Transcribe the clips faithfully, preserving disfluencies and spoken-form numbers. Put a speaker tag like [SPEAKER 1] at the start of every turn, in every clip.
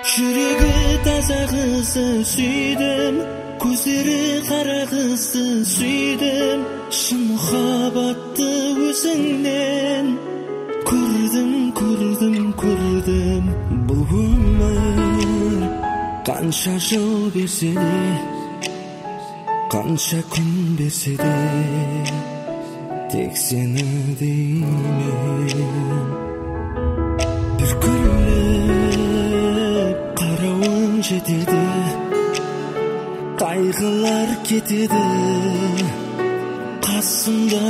[SPEAKER 1] Жүрегі таза қызды сүйдім, көздері қара қызды сүйдім, шын махаббатты өзіңнен көрдім, көрдім, көрдім. Бұл өмір қанша жыл берсе де, қанша күн берсе де, тек сені деймін. Бір күліп қарауың жетеді, қайғылар кетеді, қасымда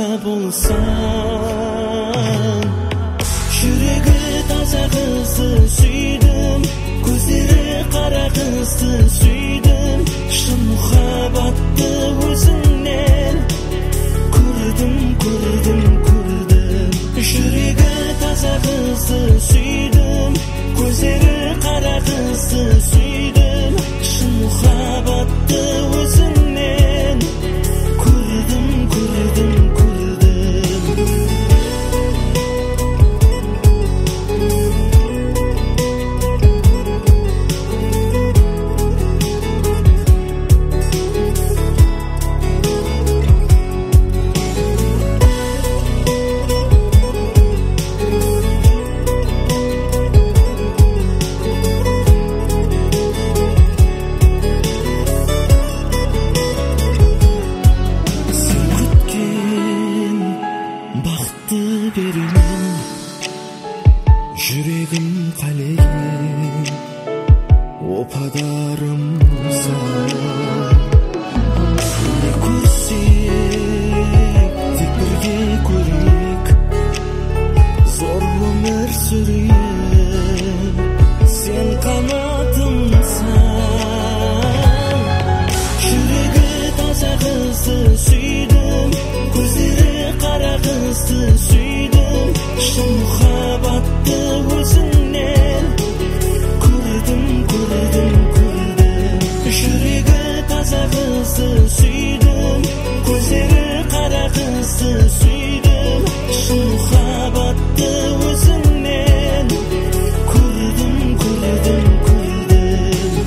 [SPEAKER 1] болсаң. Жүрегі таза қызды сүйдім, көздері қара қызды сүйдім, шын махаббатты өзіңнен көрдім, көрдім, көрдім. Жүрегі таза қызды сүйдім, көздері қара қызды сүйдім, шын махаббатты өзіңнен көрдім, көрдім, көрдім. Беремін жүрегім қалеген опадарымса, не көрсек тек бірге көрейік, зор өмір сүрейік, сен қанатымсың. Жүрегі таза қызды сүйдім, көздері қара қызды сүйдім, шын махаббатты өзіңнен көрдім, көрдім, көрдім. Жүрегі таза қызды сүйдім, көздері қара қызды сүйдім, шын махаббатты өзіңнен көрдім, көрдім, көрдім.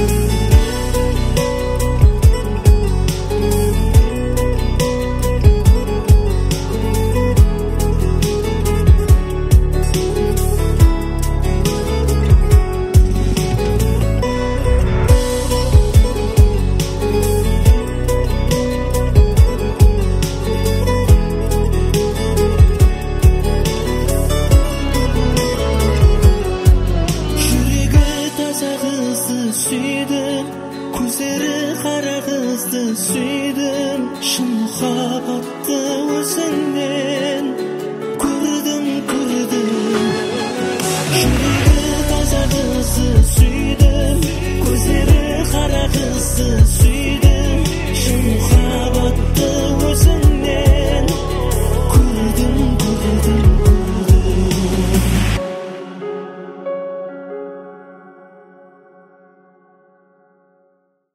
[SPEAKER 1] Сүйдім, көздері қара қызды сүйдім, шын махаббатты өзіңнен көрдім, көрдім. Жүрегі таза қызды сүйдім, көздері қара қызды сүйдім.